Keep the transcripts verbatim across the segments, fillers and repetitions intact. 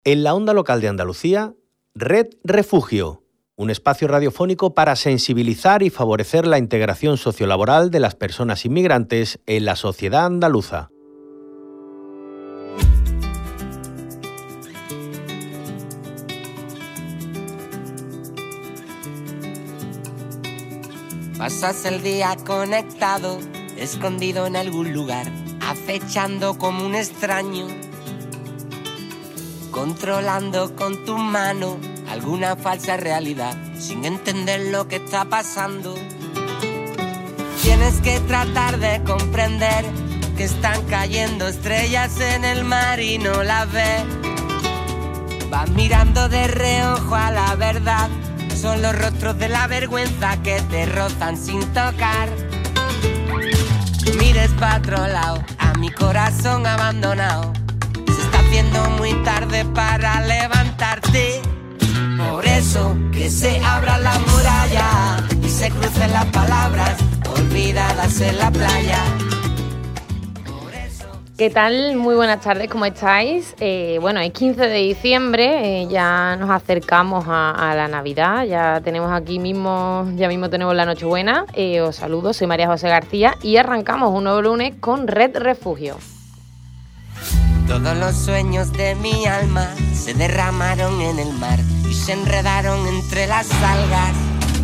En la onda local de Andalucía, Red Refugio, un espacio radiofónico para sensibilizar y favorecer la integración sociolaboral de las personas inmigrantes en la sociedad andaluza. Pasas el día conectado, escondido en algún lugar, acechando como un extraño, controlando con tu mano alguna falsa realidad, sin entender lo que está pasando. Tienes que tratar de comprender que están cayendo estrellas en el mar y no las ves. Vas mirando de reojo a la verdad, son los rostros de la vergüenza que te rozan sin tocar. Mires pa' otro lado, a mi corazón abandonado. Se está haciendo muy tarde para levantarte. Por eso que se abra la muralla y se crucen las palabras olvidadas en la playa. ¿Qué tal? Muy buenas tardes, ¿cómo estáis? Eh, bueno, es quince de diciembre, eh, ya nos acercamos a, a la Navidad, ya tenemos aquí mismo, ya mismo tenemos la Nochebuena. Eh, os saludo, soy María José García y arrancamos un nuevo lunes con Red Refugio. Todos los sueños de mi alma se derramaron en el mar y se enredaron entre las algas.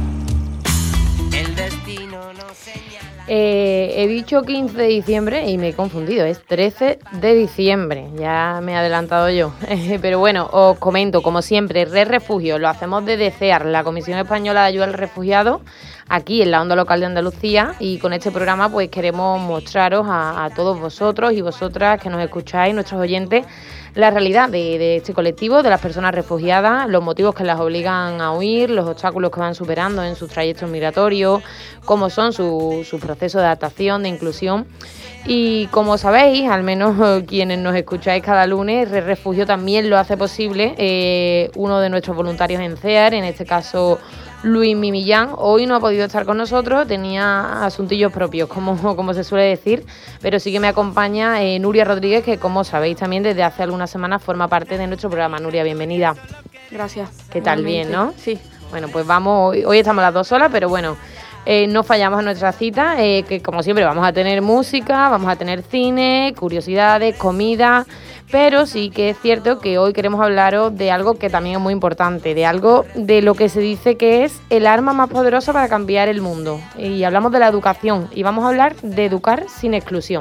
El destino no señala. Eh, he dicho quince de diciembre y me he confundido, es trece de diciembre, ya me he adelantado yo. Pero bueno, os comento, como siempre, Red Refugio lo hacemos desde CEAR, la Comisión Española de Ayuda al Refugiado, aquí en la onda local de Andalucía, y con este programa pues queremos mostraros a, a todos vosotros y vosotras que nos escucháis, nuestros oyentes, la realidad de, de este colectivo, de las personas refugiadas, los motivos que las obligan a huir, los obstáculos que van superando en sus trayectos migratorios, cómo son sus su procesos de adaptación, de inclusión. Y como sabéis, al menos quienes nos escucháis cada lunes, Red Refugio también lo hace posible eh, uno de nuestros voluntarios en CEAR, en este caso Luis Millán. Hoy no ha podido estar con nosotros, tenía asuntillos propios, como, como se suele decir, pero sí que me acompaña eh, Nuria Rodríguez, que como sabéis también desde hace algunas semanas forma parte de nuestro programa. Nuria, bienvenida. Gracias. ¿Qué tal? Bien, ¿no? Sí. Bueno, pues vamos, hoy, hoy estamos las dos solas, pero bueno, eh, no fallamos en nuestra cita, eh, que como siempre vamos a tener música, vamos a tener cine, curiosidades, comida, pero sí que es cierto que hoy queremos hablaros de algo que también es muy importante, de algo de lo que se dice que es el arma más poderosa para cambiar el mundo. Y hablamos de la educación, y vamos a hablar de educar sin exclusión.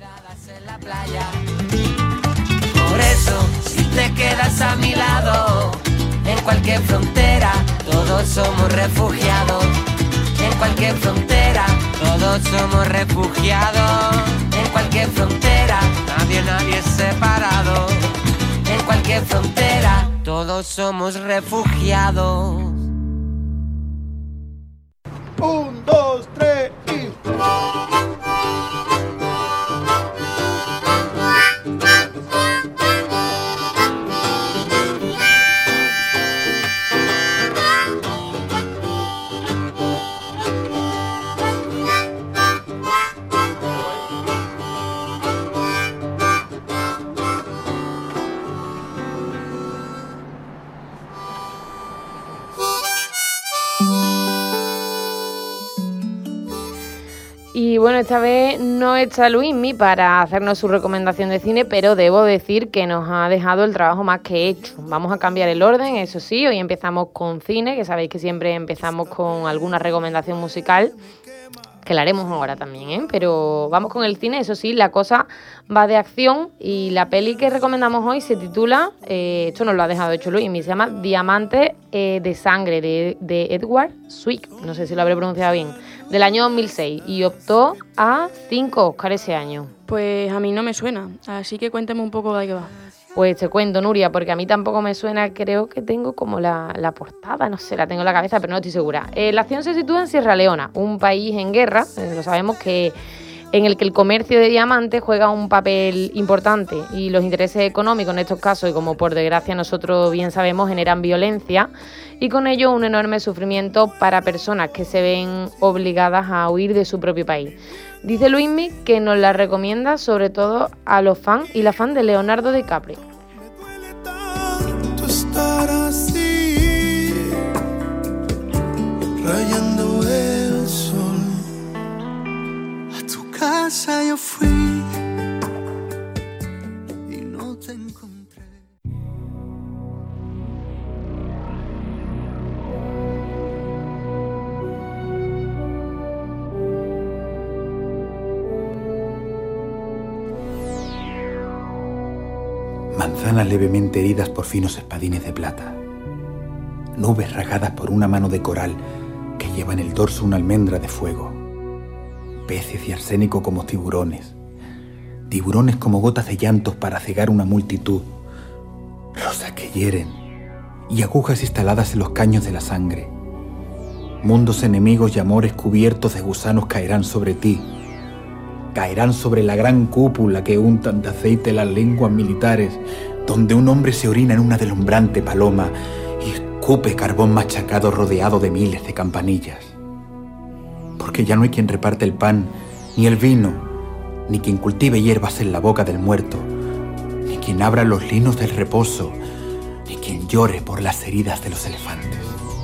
Por eso, si te quedas a mi lado, en cualquier frontera, todos somos refugiados. En cualquier frontera, todos somos refugiados. En cualquier frontera, nadie, nadie es separado. En cualquier frontera, todos somos refugiados. Un, dos, tres y... Y bueno, esta vez no está Luismi para hacernos su recomendación de cine, pero debo decir que nos ha dejado el trabajo más que hecho. Vamos a cambiar el orden, eso sí, hoy empezamos con cine, que sabéis que siempre empezamos con alguna recomendación musical, que la haremos ahora también, ¿eh? Pero vamos con el cine, eso sí, la cosa va de acción y la peli que recomendamos hoy se titula, eh, esto nos lo ha dejado hecho Luismi, se llama Diamante eh, de Sangre, de, de Edward Zwick, no sé si lo habré pronunciado bien, del año dos mil seis, y optó a cinco Oscar ese año. Pues a mí no me suena, así que cuéntame un poco de qué va. Pues te cuento, Nuria, porque a mí tampoco me suena, creo que tengo como la, la portada, no sé, la tengo en la cabeza, pero no estoy segura. Eh, la acción se sitúa en Sierra Leona, un país en guerra, eh, lo sabemos, que en el que el comercio de diamantes juega un papel importante y los intereses económicos en estos casos, y como por desgracia nosotros bien sabemos, generan violencia y con ello un enorme sufrimiento para personas que se ven obligadas a huir de su propio país. Dice Luismi que nos la recomienda sobre todo a los fans y la fan de Leonardo DiCaprio. manzanas levemente heridas por finos espadines de plata, nubes rasgadas por una mano de coral que lleva en el dorso una almendra de fuego, peces y arsénico como tiburones, tiburones como gotas de llantos para cegar una multitud, rosas que hieren y agujas instaladas en los caños de la sangre. Mundos enemigos y amores cubiertos de gusanos caerán sobre ti, caerán sobre la gran cúpula que untan de aceite las lenguas militares, donde un hombre se orina en una deslumbrante paloma y escupe carbón machacado rodeado de miles de campanillas. Porque ya no hay quien reparte el pan, ni el vino, ni quien cultive hierbas en la boca del muerto, ni quien abra los linos del reposo, ni quien llore por las heridas de los elefantes.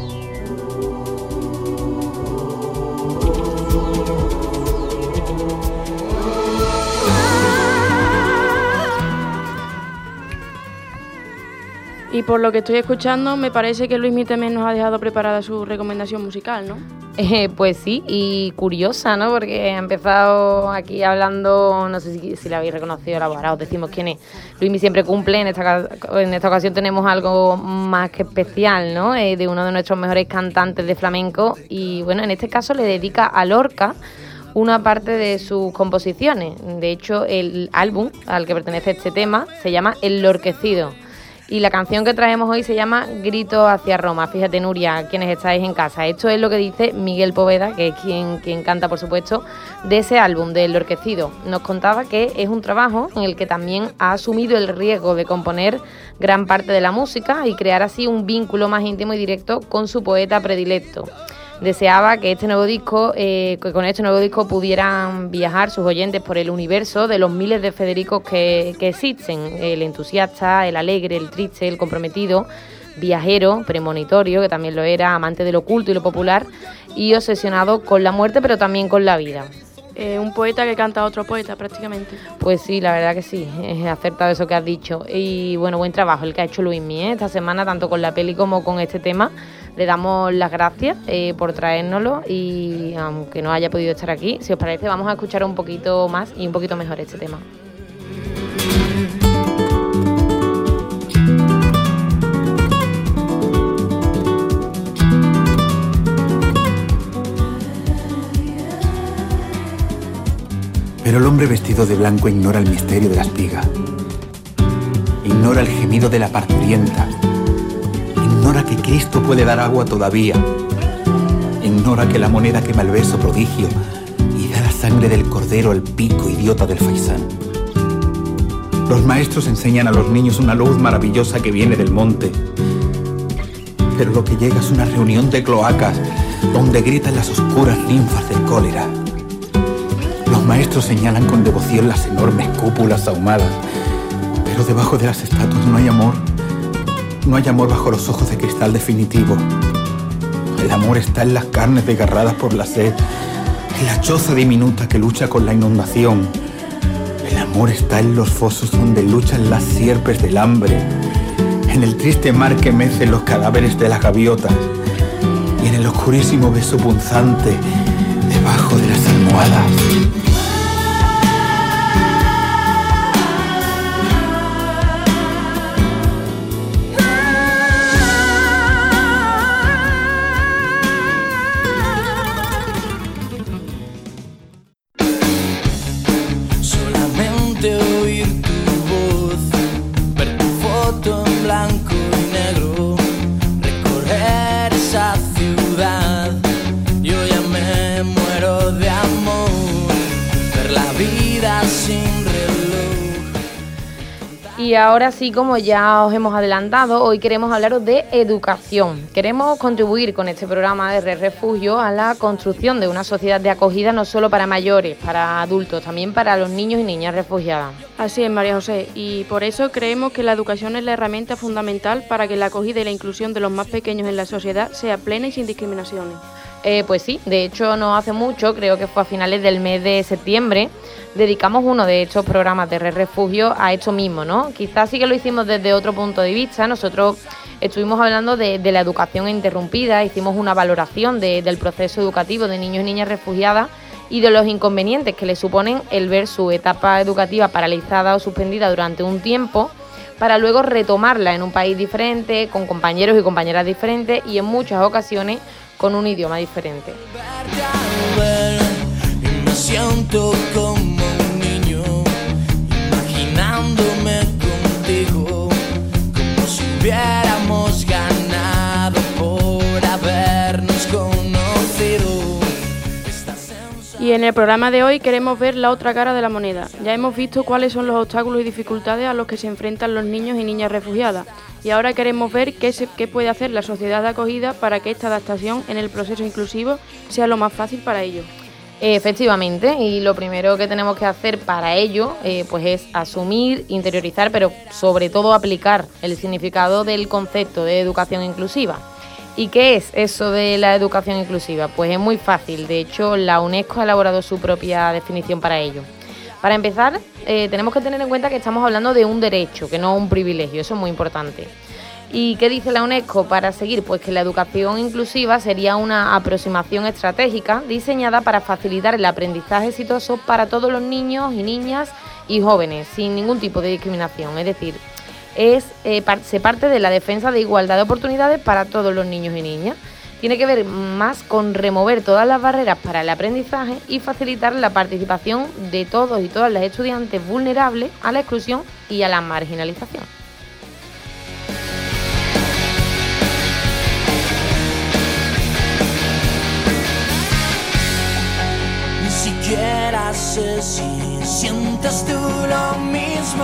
Y por lo que estoy escuchando, me parece que Luismi también nos ha dejado preparada su recomendación musical, ¿no? Eh, pues sí, y curiosa, ¿no? Porque ha empezado aquí hablando, no sé si, si la habéis reconocido, ahora os decimos quién es. Luismi siempre cumple, en esta, en esta ocasión tenemos algo más que especial, ¿no? Eh, de uno de nuestros mejores cantantes de flamenco y bueno, en este caso le dedica a Lorca una parte de sus composiciones. De hecho, el álbum al que pertenece este tema se llama El Lorquecido. Y la canción que traemos hoy se llama Grito hacia Roma. Fíjate, Nuria, quienes estáis en casa. Esto es lo que dice Miguel Poveda, que es quien, quien canta, por supuesto, de ese álbum, de El Lorquecido. Nos contaba que es un trabajo en el que también ha asumido el riesgo de componer gran parte de la música y crear así un vínculo más íntimo y directo con su poeta predilecto. Deseaba que este nuevo disco, eh, que con este nuevo disco pudieran viajar sus oyentes por el universo de los miles de Federicos que, que existen, el entusiasta, el alegre, el triste, el comprometido, viajero, premonitorio, que también lo era, amante de lo oculto y lo popular, y obsesionado con la muerte, pero también con la vida. Eh, un poeta que canta a otro poeta, prácticamente. Pues sí, la verdad que sí, es acertado eso que has dicho. Y bueno, buen trabajo el que ha hecho Luismi, ¿eh? Esta semana, tanto con la peli como con este tema. Le damos las gracias eh, por traérnoslo y aunque no haya podido estar aquí, si os parece, vamos a escuchar un poquito más y un poquito mejor este tema. Pero el hombre vestido de blanco ignora el misterio de la espiga, ignora el gemido de la parturienta, ignora que Cristo puede dar agua todavía, ignora que la moneda quema el beso prodigio y da la sangre del cordero al pico idiota del faisán. Los maestros enseñan a los niños una luz maravillosa que viene del monte, pero lo que llega es una reunión de cloacas donde gritan las oscuras ninfas del cólera. Los maestros señalan con devoción las enormes cúpulas ahumadas, pero debajo de las estatuas no hay amor. No hay amor bajo los ojos de cristal definitivo. El amor está en las carnes desgarradas por la sed, en la choza diminuta que lucha con la inundación. El amor está en los fosos donde luchan las sierpes del hambre, en el triste mar que mece los cadáveres de las gaviotas y en el oscurísimo beso punzante debajo de las almohadas. Y ahora sí, como ya os hemos adelantado, hoy queremos hablaros de educación. Queremos contribuir con este programa de Red Refugio a la construcción de una sociedad de acogida no solo para mayores, para adultos, también para los niños y niñas refugiadas. Así es, María José, y por eso creemos que la educación es la herramienta fundamental para que la acogida y la inclusión de los más pequeños en la sociedad sea plena y sin discriminaciones. Eh, pues sí, de hecho no hace mucho, creo que fue a finales del mes de septiembre, dedicamos uno de estos programas de Red Refugio a esto mismo, ¿no? Quizás sí que lo hicimos desde otro punto de vista. Nosotros estuvimos hablando de, de la educación interrumpida, hicimos una valoración de, del proceso educativo de niños y niñas refugiadas y de los inconvenientes que le suponen el ver su etapa educativa paralizada o suspendida durante un tiempo para luego retomarla en un país diferente, con compañeros y compañeras diferentes y en muchas ocasiones con un idioma diferente. Me siento como un niño, imaginándome contigo, como si hubiéramos ganado por habernos conocido. Y en el programa de hoy queremos ver la otra cara de la moneda. Ya hemos visto cuáles son los obstáculos y dificultades a los que se enfrentan los niños y niñas refugiadas. Y ahora queremos ver qué, se, qué puede hacer la sociedad de acogida para que esta adaptación en el proceso inclusivo sea lo más fácil para ellos. Efectivamente, y lo primero que tenemos que hacer para ello eh, pues es asumir, interiorizar, pero sobre todo aplicar el significado del concepto de educación inclusiva. ¿Y qué es eso de la educación inclusiva? Pues es muy fácil, de hecho la UNESCO ha elaborado su propia definición para ello. Para empezar, eh, tenemos que tener en cuenta que estamos hablando de un derecho, que no un privilegio, eso es muy importante. ¿Y qué dice la UNESCO para seguir? Pues que la educación inclusiva sería una aproximación estratégica diseñada para facilitar el aprendizaje exitoso para todos los niños y niñas y jóvenes, sin ningún tipo de discriminación, es decir, Es, eh, par- se parte de la defensa de igualdad de oportunidades para todos los niños y niñas. Tiene que ver más con remover todas las barreras para el aprendizaje y facilitar la participación de todos y todas las estudiantes vulnerables a la exclusión y a la marginalización. Ni siquiera sé si sientes tú lo mismo.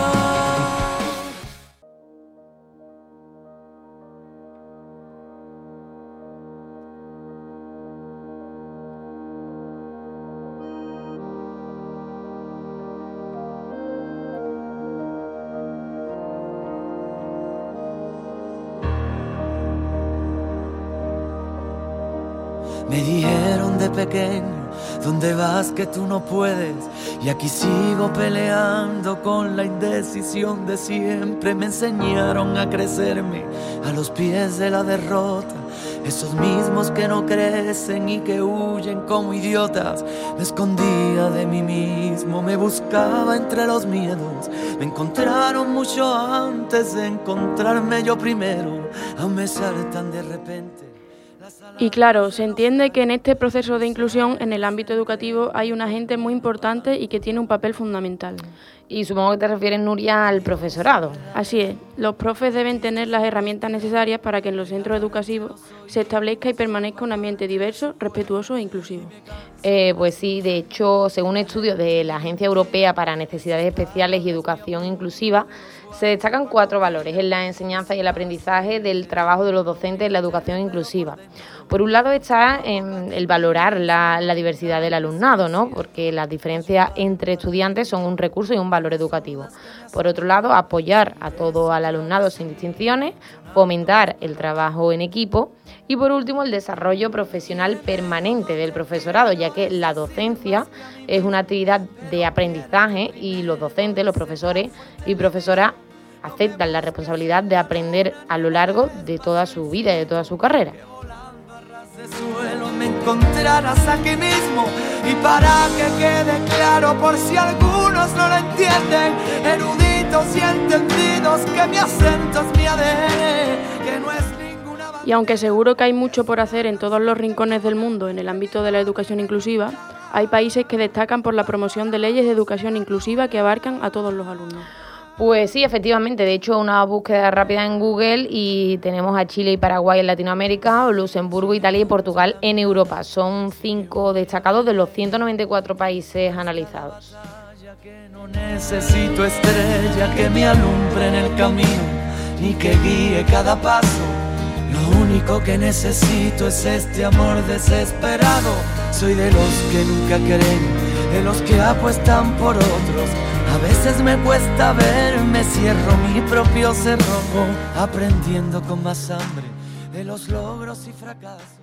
Me dijeron de pequeño, ¿dónde vas que tú no puedes? Y aquí sigo peleando con la indecisión de siempre. Me enseñaron a crecerme a los pies de la derrota. Esos mismos que no crecen y que huyen como idiotas. Me escondía de mí mismo, me buscaba entre los miedos. Me encontraron mucho antes de encontrarme yo primero. Aún me saltan de repente. Y claro, se entiende que en este proceso de inclusión en el ámbito educativo hay un agente muy importante y que tiene un papel fundamental. Y supongo que te refieres, Nuria, al profesorado. Así es, los profes deben tener las herramientas necesarias para que en los centros educativos se establezca y permanezca un ambiente diverso, respetuoso e inclusivo. Eh, pues sí, de hecho, según estudios de la Agencia Europea para Necesidades Especiales y Educación Inclusiva, se destacan cuatro valores en la enseñanza y el aprendizaje del trabajo de los docentes en la educación inclusiva. Por un lado está en el valorar la, la diversidad del alumnado, ¿no? Porque las diferencias entre estudiantes son un recurso y un valor educativo. Por otro lado, apoyar a todo el alumnado sin distinciones, fomentar el trabajo en equipo y por último el desarrollo profesional permanente del profesorado, ya que la docencia es una actividad de aprendizaje y los docentes, los profesores y profesoras aceptan la responsabilidad de aprender a lo largo de toda su vida y de toda su carrera. Suelo me encontrarás aquí mismo y para que quede claro por si algunos no lo entienden, eruditos y entendidos que mi acento es mi A D N, que no es ninguna... Y aunque seguro que hay mucho por hacer en todos los rincones del mundo en el ámbito de la educación inclusiva, hay países que destacan por la promoción de leyes de educación inclusiva que abarcan a todos los alumnos. Pues sí, efectivamente, de hecho una búsqueda rápida en Google y tenemos a Chile y Paraguay en Latinoamérica, Luxemburgo, Italia y Portugal en Europa. Son cinco destacados de los ciento noventa y cuatro países analizados. No necesito estrella que me alumbre en el camino, ni que guíe cada paso. Lo único que necesito es este amor desesperado. Soy de los que nunca creen, de los que apuestan por otros. A veces me cuesta verme, cierro mi propio cerrojo, aprendiendo con más hambre de los logros y fracasos.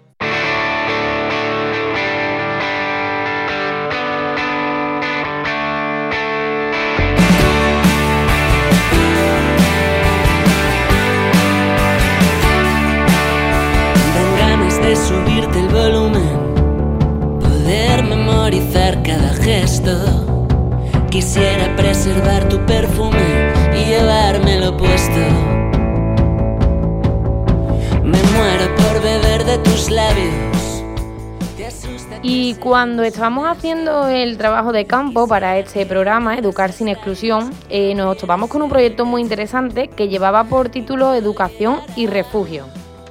Dan ganas de subirte el volumen, poder memorizar cada gesto. Quisiera preservar tu perfume y llevármelo puesto labios. Te asusta. Y cuando estábamos haciendo el trabajo de campo para este programa, Educar sin Exclusión, eh, nos topamos con un proyecto muy interesante que llevaba por título Educación y Refugio.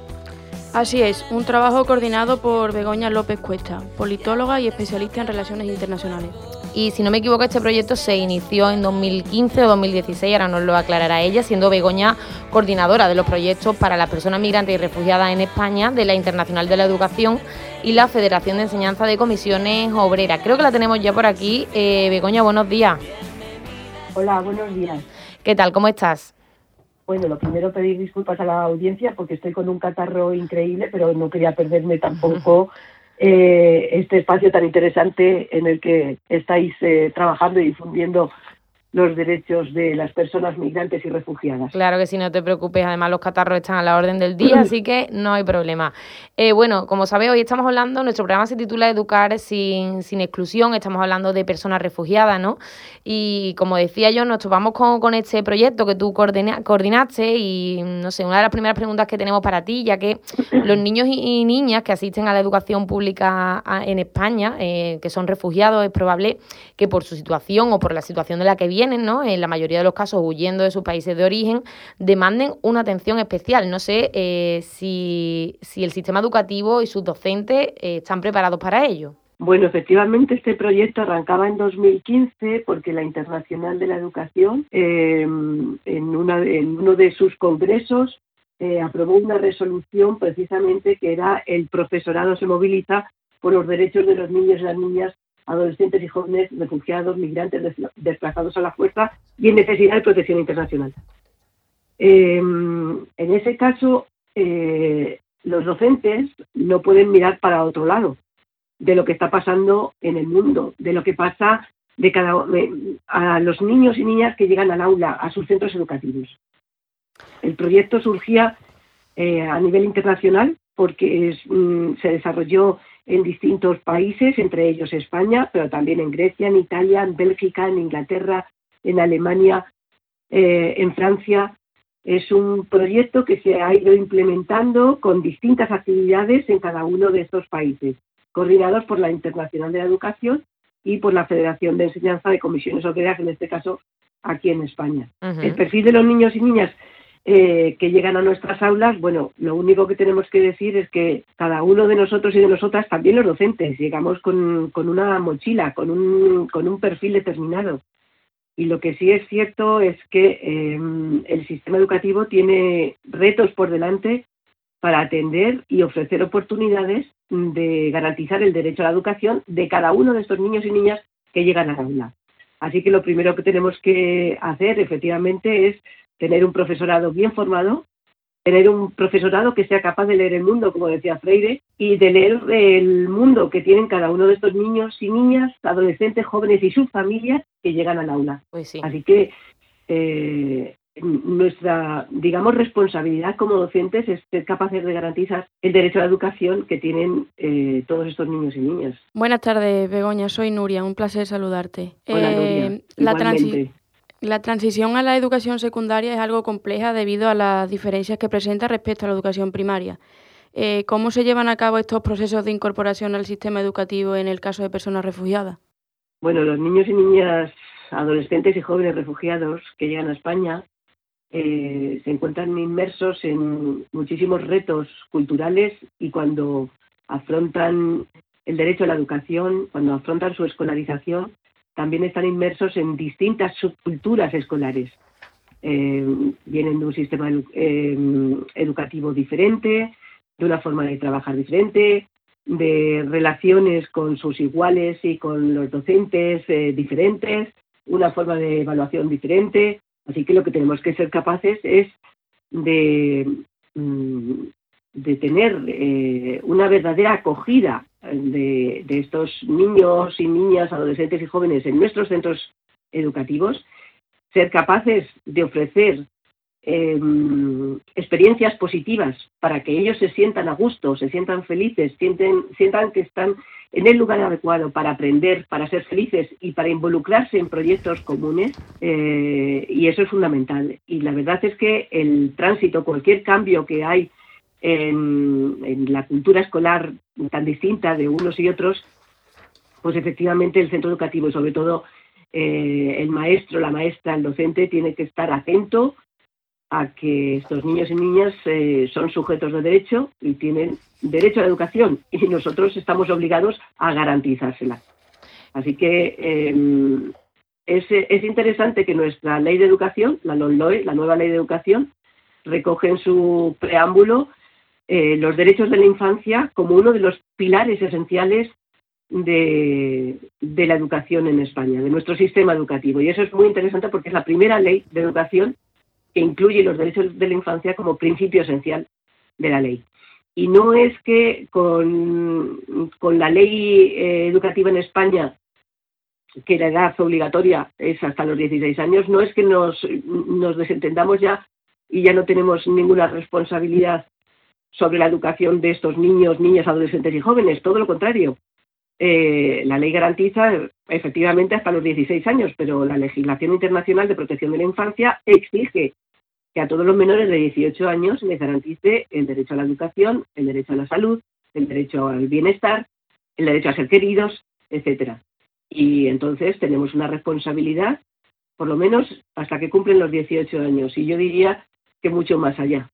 Así es, un trabajo coordinado por Begoña López Cuesta, politóloga y especialista en relaciones internacionales. Y si no me equivoco, este proyecto se inició en dos mil quince o dos mil dieciséis, ahora nos lo aclarará ella, siendo Begoña coordinadora de los proyectos para las personas migrantes y refugiadas en España de la Internacional de la Educación y la Federación de Enseñanza de Comisiones Obreras. Creo que la tenemos ya por aquí. Eh, Begoña, buenos días. Hola, buenos días. ¿Qué tal? ¿Cómo estás? Bueno, lo primero pedir disculpas a la audiencia porque estoy con un catarro increíble, pero no quería perderme tampoco eh, este espacio tan interesante en el que estáis eh, trabajando y difundiendo los derechos de las personas migrantes y refugiadas. Claro que sí, no te preocupes, además los catarros están a la orden del día, así que no hay problema. Eh, bueno, como sabéis, hoy estamos hablando, nuestro programa se titula Educar sin, sin exclusión, estamos hablando de personas refugiadas, ¿no? Y como decía yo, nos topamos con, con este proyecto que tú coordina, coordinaste y, no sé, una de las primeras preguntas que tenemos para ti, ya que los niños y, y niñas que asisten a la educación pública a, en España, eh, que son refugiados, es probable que por su situación o por la situación de la que vienen, vienen, ¿no? En la mayoría de los casos huyendo de sus países de origen, demanden una atención especial. No sé eh, si, si el sistema educativo y sus docentes eh, están preparados para ello. Bueno, efectivamente este proyecto arrancaba en dos mil quince porque la Internacional de la Educación eh, en, una, en uno de sus congresos eh, aprobó una resolución precisamente que era el profesorado se moviliza por los derechos de los niños y las niñas, adolescentes y jóvenes refugiados, migrantes, desplazados a la fuerza y en necesidad de protección internacional. Eh, en ese caso, eh, los docentes no pueden mirar para otro lado de lo que está pasando en el mundo, de lo que pasa de cada, de, a los niños y niñas que llegan al aula, a sus centros educativos. El proyecto surgía eh, a nivel internacional porque es, mm, se desarrolló en distintos países, entre ellos España, pero también en Grecia, en Italia, en Bélgica, en Inglaterra, en Alemania, eh, en Francia. Es un proyecto que se ha ido implementando con distintas actividades en cada uno de estos países, coordinados por la Internacional de la Educación y por la Federación de Enseñanza de Comisiones Obreras, en este caso aquí en España. Uh-huh. El perfil de los niños y niñas Eh, que llegan a nuestras aulas, bueno, lo único que tenemos que decir es que cada uno de nosotros y de nosotras, también los docentes, llegamos con, con una mochila, con un, con un perfil determinado. Y lo que sí es cierto es que eh, el sistema educativo tiene retos por delante para atender y ofrecer oportunidades de garantizar el derecho a la educación de cada uno de estos niños y niñas que llegan al aula. Así que lo primero que tenemos que hacer, efectivamente, es tener un profesorado bien formado, tener un profesorado que sea capaz de leer el mundo, como decía Freire, y de leer el mundo que tienen cada uno de estos niños y niñas, adolescentes, jóvenes y sus familias que llegan al aula. Pues sí. Así que eh, nuestra, digamos, responsabilidad como docentes es ser capaces de garantizar el derecho a la educación que tienen eh, todos estos niños y niñas. Buenas tardes, Begoña. Soy Nuria. Un placer saludarte. Hola, eh, Nuria. La transi- La transición a la educación secundaria es algo compleja debido a las diferencias que presenta respecto a la educación primaria. Eh, ¿Cómo se llevan a cabo estos procesos de incorporación al sistema educativo en el caso de personas refugiadas? Bueno, los niños y niñas, adolescentes y jóvenes refugiados que llegan a España eh, se encuentran inmersos en muchísimos retos culturales y cuando afrontan el derecho a la educación, cuando afrontan su escolarización, también están inmersos en distintas subculturas escolares. Eh, vienen de un sistema edu- eh, educativo diferente, de una forma de trabajar diferente, de relaciones con sus iguales y con los docentes eh, diferentes, una forma de evaluación diferente. Así que lo que tenemos que ser capaces es de, de tener eh, una verdadera acogida De, de estos niños y niñas, adolescentes y jóvenes en nuestros centros educativos, ser capaces de ofrecer eh, experiencias positivas para que ellos se sientan a gusto, se sientan felices, sienten, sientan que están en el lugar adecuado para aprender, para ser felices y para involucrarse en proyectos comunes, eh, y eso es fundamental. Y la verdad es que el tránsito, cualquier cambio que hay en, en la cultura escolar tan distinta de unos y otros, pues efectivamente el centro educativo y sobre todo eh, el maestro, la maestra, el docente tiene que estar atento a que estos niños y niñas eh, son sujetos de derecho y tienen derecho a la educación y nosotros estamos obligados a garantizársela. Así que eh, es, es interesante que nuestra ley de educación, la LOMLOE, la nueva ley de educación, recoge en su preámbulo eh, los derechos de la infancia como uno de los pilares esenciales de, de la educación en España, de nuestro sistema educativo. Y eso es muy interesante porque es la primera ley de educación que incluye los derechos de la infancia como principio esencial de la ley. Y no es que con, con la ley eh, educativa en España, que la edad obligatoria es hasta los dieciséis años, no es que nos, nos desentendamos ya y ya no tenemos ninguna responsabilidad sobre la educación de estos niños, niñas, adolescentes y jóvenes. Todo lo contrario. Eh, la ley garantiza efectivamente hasta los dieciséis años, pero la legislación internacional de protección de la infancia exige que a todos los menores de dieciocho años les garantice el derecho a la educación, el derecho a la salud, el derecho al bienestar, el derecho a ser queridos, etcétera. Y entonces tenemos una responsabilidad, por lo menos hasta que cumplen los dieciocho años, y yo diría que mucho más allá.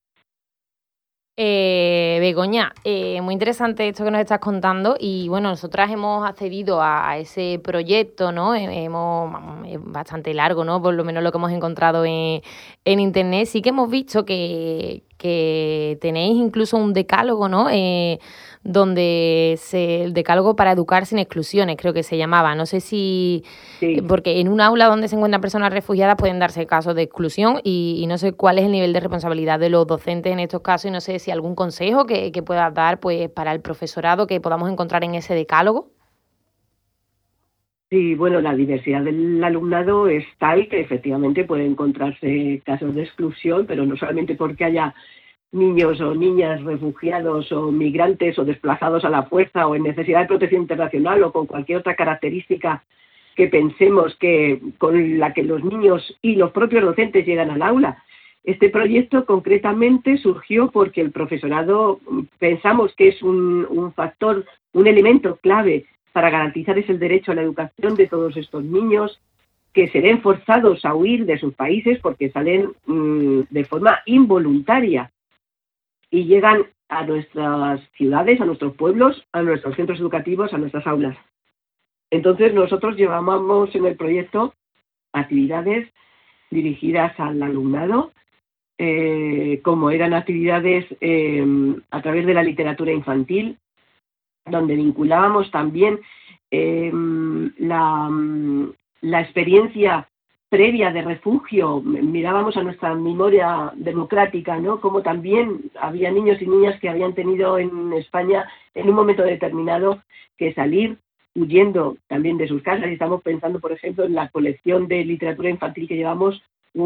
Eh, Begoña, eh, muy interesante esto que nos estás contando y bueno, nosotras hemos accedido a, a ese proyecto, ¿no? Hemos, vamos, es bastante largo, ¿no? Por lo menos lo que hemos encontrado en, en internet. Sí que hemos visto que, que tenéis incluso un decálogo, ¿no? Eh, donde se, el decálogo para educar sin exclusiones, creo que se llamaba. No sé si... Sí. Porque en un aula donde se encuentran personas refugiadas pueden darse casos de exclusión y, y no sé cuál es el nivel de responsabilidad de los docentes en estos casos y no sé si algún consejo que, que puedas dar pues para el profesorado que podamos encontrar en ese decálogo. Sí, bueno, la diversidad del alumnado es tal que efectivamente puede encontrarse casos de exclusión, pero no solamente porque haya niños o niñas refugiados o migrantes o desplazados a la fuerza o en necesidad de protección internacional o con cualquier otra característica que pensemos que con la que los niños y los propios docentes llegan al aula. Este proyecto concretamente surgió porque el profesorado pensamos que es un, un factor, un elemento clave para garantizar ese derecho a la educación de todos estos niños que se ven forzados a huir de sus países porque salen mmm, de forma involuntaria y llegan a nuestras ciudades, a nuestros pueblos, a nuestros centros educativos, a nuestras aulas. Entonces nosotros llevamos en el proyecto actividades dirigidas al alumnado, eh, como eran actividades eh, a través de la literatura infantil, donde vinculábamos también eh, la, la experiencia previa de refugio, mirábamos a nuestra memoria democrática, ¿no? Como también había niños y niñas que habían tenido en España en un momento determinado que salir huyendo también de sus casas. Y estamos pensando, por ejemplo, en la colección de literatura infantil que llevamos,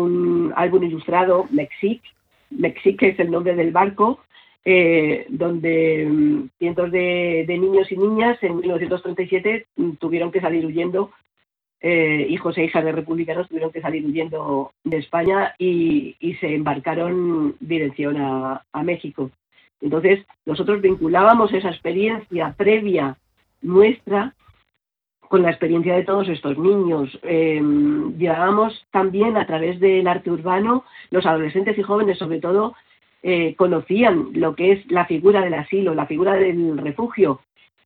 un álbum ilustrado, Mexic, Mexic es el nombre del barco, eh, donde um, cientos de, de niños y niñas en mil novecientos treinta y siete um, tuvieron que salir huyendo. Eh, hijos e hijas de republicanos tuvieron que salir huyendo de España y, y se embarcaron dirección a, a México. Entonces, nosotros vinculábamos esa experiencia previa nuestra con la experiencia de todos estos niños. Eh, llevábamos también a través del arte urbano, los adolescentes y jóvenes sobre todo, eh, conocían lo que es la figura del asilo, la figura del refugio,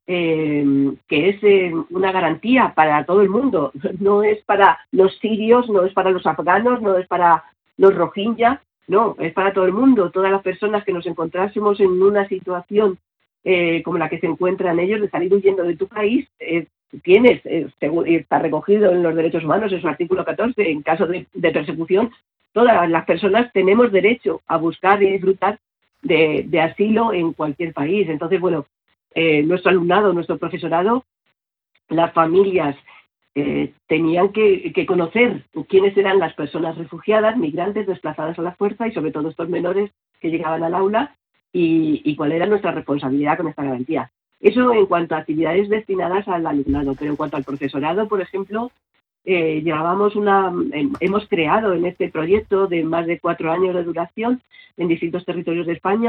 Eh, que es eh, una garantía para todo el mundo, no es para los sirios, no es para los afganos, no es para los rohingya, no, es para todo el mundo, todas las personas que nos encontrásemos en una situación eh, como la que se encuentran ellos, de salir huyendo de tu país, eh, tienes, eh, está recogido en los derechos humanos, es un artículo catorce, en caso de, de persecución, todas las personas tenemos derecho a buscar y disfrutar de, de asilo en cualquier país. Entonces, bueno, Eh, nuestro alumnado, nuestro profesorado, las familias eh, tenían que, que conocer quiénes eran las personas refugiadas, migrantes, desplazadas a la fuerza y sobre todo estos menores que llegaban al aula y, y cuál era nuestra responsabilidad con esta garantía. Eso en cuanto a actividades destinadas al alumnado, pero en cuanto al profesorado, por ejemplo, eh, llevábamos una, eh, hemos creado en este proyecto de más de cuatro años de duración en distintos territorios de España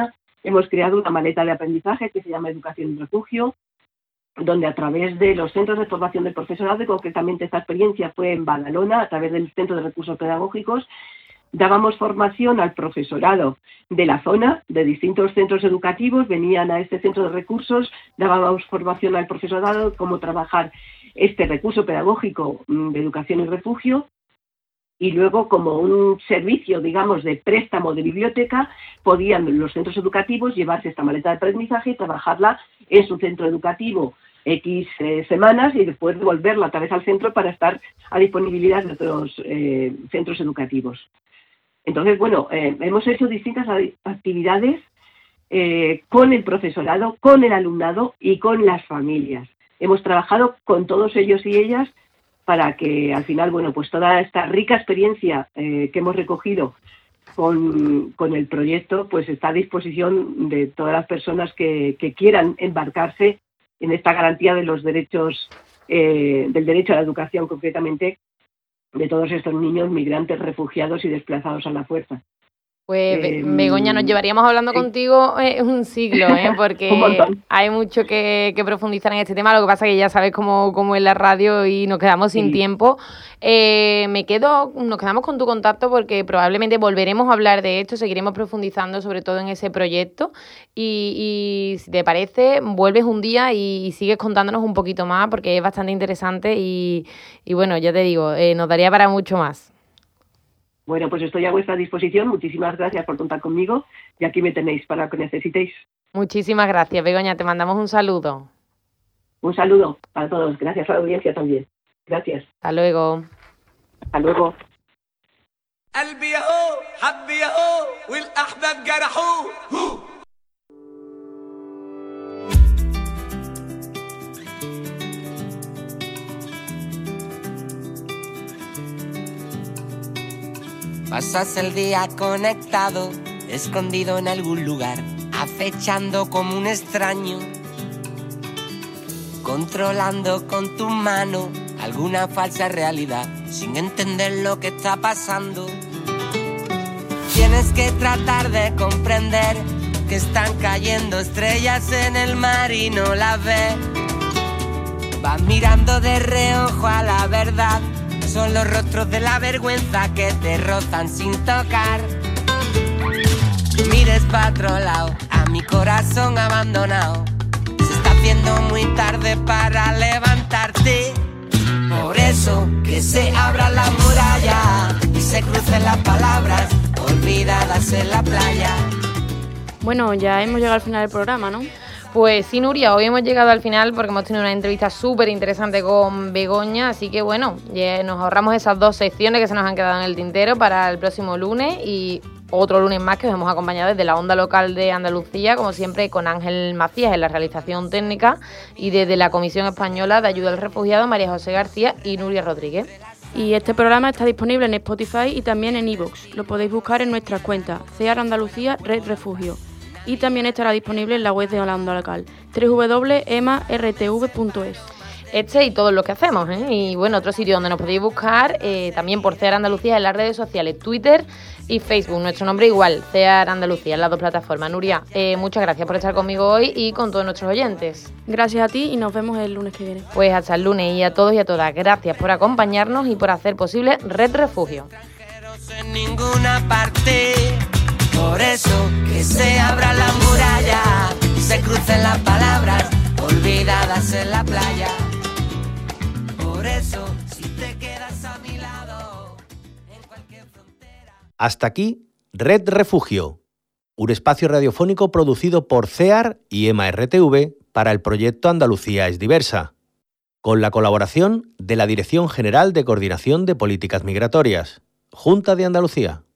hemos creado una maleta de aprendizaje que se llama Educación en Refugio, donde a través de los centros de formación del profesorado, y concretamente esta experiencia fue en Badalona, a través del Centro de Recursos Pedagógicos, dábamos formación al profesorado de la zona, de distintos centros educativos, venían a este centro de recursos, dábamos formación al profesorado de cómo trabajar este recurso pedagógico de educación y refugio, y luego como un servicio, digamos, de préstamo de biblioteca, podían los centros educativos llevarse esta maleta de aprendizaje y trabajarla en su centro educativo X eh, semanas y después devolverla otra vez al centro para estar a disponibilidad de otros eh, centros educativos. Entonces, bueno, eh, hemos hecho distintas actividades eh, con el profesorado, con el alumnado y con las familias. Hemos trabajado con todos ellos y ellas para que al final, bueno, pues toda esta rica experiencia eh, que hemos recogido con, con el proyecto, pues está a disposición de todas las personas que, que quieran embarcarse en esta garantía de los derechos, eh, del derecho a la educación concretamente, de todos estos niños migrantes, refugiados y desplazados a la fuerza. Pues Eh, Begoña, nos llevaríamos hablando sí. contigo eh, un siglo, ¿eh? Porque Un montón. hay mucho que, que profundizar en este tema. Lo que pasa es que ya sabes cómo, cómo es la radio y nos quedamos sin Sí. tiempo. Eh, me quedo, nos quedamos con tu contacto porque probablemente volveremos a hablar de esto, seguiremos profundizando sobre todo en ese proyecto y, y si te parece, vuelves un día y, y sigues contándonos un poquito más porque es bastante interesante y, y bueno, ya te digo, eh, nos daría para mucho más. Bueno, pues estoy a vuestra disposición. Muchísimas gracias por contar conmigo y aquí me tenéis para lo que necesitéis. Muchísimas gracias, Begoña. Te mandamos un saludo. Un saludo para todos. Gracias a la audiencia también. Gracias. Hasta luego. Hasta luego. قلبي اهو حبي اهو والاحباب جرحوه. Pasas el día conectado, escondido en algún lugar, acechando como un extraño, controlando con tu mano alguna falsa realidad, sin entender lo que está pasando. Tienes que tratar de comprender que están cayendo estrellas en el mar y no las ves. Vas mirando de reojo a la verdad. Son los rostros de la vergüenza que te rozan sin tocar. Mires pa' otro lado, a mi corazón abandonado. Se está haciendo muy tarde para levantarte. Por eso que se abra la muralla y se crucen las palabras olvidadas en la playa. Bueno, ya hemos llegado al final del programa, ¿no? Pues sí, Nuria, hoy hemos llegado al final porque hemos tenido una entrevista súper interesante con Begoña, así que bueno, ya nos ahorramos esas dos secciones que se nos han quedado en el tintero para el próximo lunes y otro lunes más que os hemos acompañado desde la onda local de Andalucía, como siempre con Ángel Macías en la realización técnica y desde la Comisión Española de Ayuda al Refugiado, María José García y Nuria Rodríguez. Y este programa está disponible en Spotify y también en iVoox. Lo podéis buscar en nuestras cuentas, C E A R Andalucía Red Refugio. Y también estará disponible en la web de la onda local, doble u doble u doble u punto e m a r t v punto es. Este y todos los que hacemos, ¿eh? Y bueno, otro sitio donde nos podéis buscar eh, también por C E A R Andalucía en las redes sociales, Twitter y Facebook. Nuestro nombre igual, C E A R Andalucía en las dos plataformas. Nuria, eh, muchas gracias por estar conmigo hoy y con todos nuestros oyentes. Gracias a ti y nos vemos el lunes que viene. Pues hasta el lunes y a todos y a todas, gracias por acompañarnos y por hacer posible Red Refugio. En ninguna parte. Por eso que se abra la muralla y se crucen las palabras olvidadas en la playa. Por eso si te quedas a mi lado en cualquier frontera. Hasta aquí Red Refugio, un espacio radiofónico producido por C E A R y E M A R T V para el proyecto Andalucía es diversa, con la colaboración de la Dirección General de Coordinación de Políticas Migratorias, Junta de Andalucía.